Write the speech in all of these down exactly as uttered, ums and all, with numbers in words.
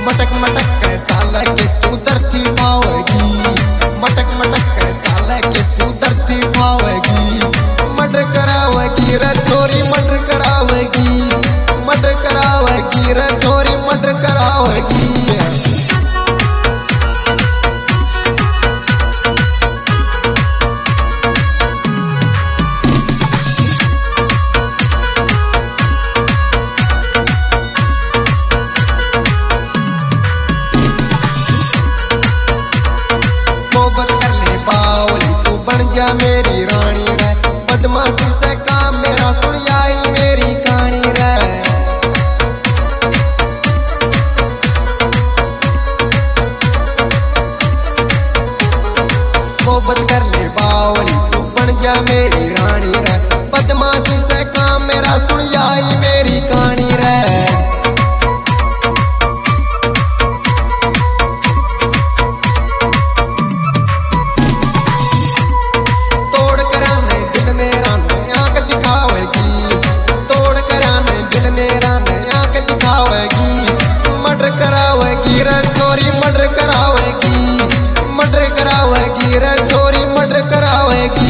मटक मटक के चाल के तू धरती पावेगी, मटक मटक के चाल के तू धरती पावेगी। मर्डर करावेगी रे छोरी मर्डर करावेगी, मर्डर करावेगी रे छोरी मर्डर करावेगी। जा मेरी रानी रे बदमाशी से काम मेरा सुन आई मेरी कहानी रे। मोहब्बत कर ले बावली तू बन जा मेरी रानी रे बदमाशी से काम मेरा सुन आई मेरी कहानी रे। मर्डर करावेगी रे छोरी मर्डर करावेगी, मर्डर करावेगी रे छोरी मर्डर करावेगी।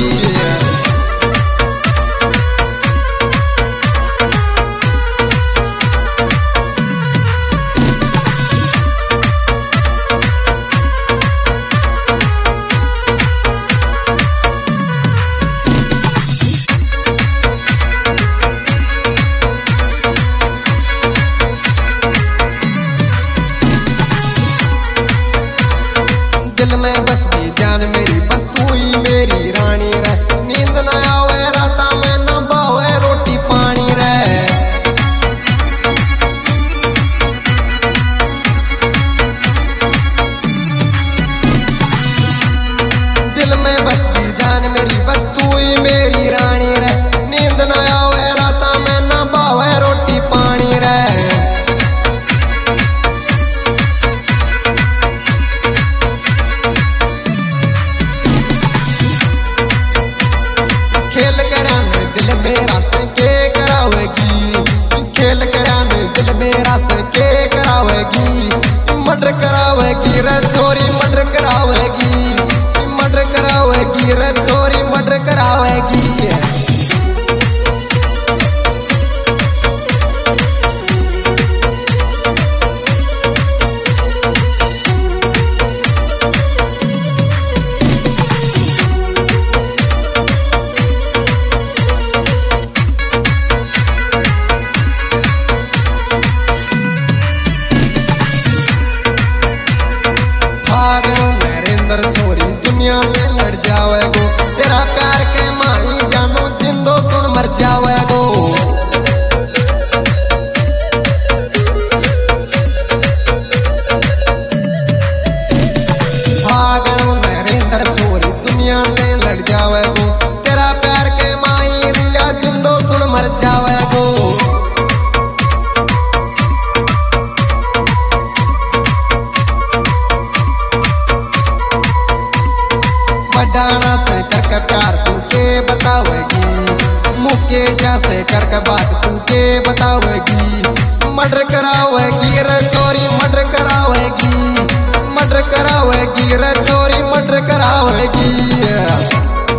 दिल में बस गई जान मेरी बस तू ही मेरी रानी रे। नींद न आवे राता में न बावे रोटी पानी रे। दिल में बस गई जान मेरी बस तू ही मेरी रानी रे। नींद न आवे राता में न बावे रोटी पानी रे। खेल कराने दिल मेरा से के करावेगी, खेल कराने दिल मेरा से के करावेगी। मर्डर करावेगी रे छोरी मर्डर करावेगी, मर्डर करावेगी रे छोरी मर्डर करावेगी। नरेंद्र छोरी दुनिया से लड़ जावेगो तेरा प्यार के माही जानो जिंदो सुन मर जावेगो। भागो नरेंद्र छोरी दुनिया से लड़ जावेगो तेरा प्यार के माही रिया जिंदो सुन मर जावेगो। डाना से करके प्यार तू के बतावेगी, मुकेश से करके बात तू के बतावेगी। मर्डर करावेगी रे छोरी मर्डर करावेगी।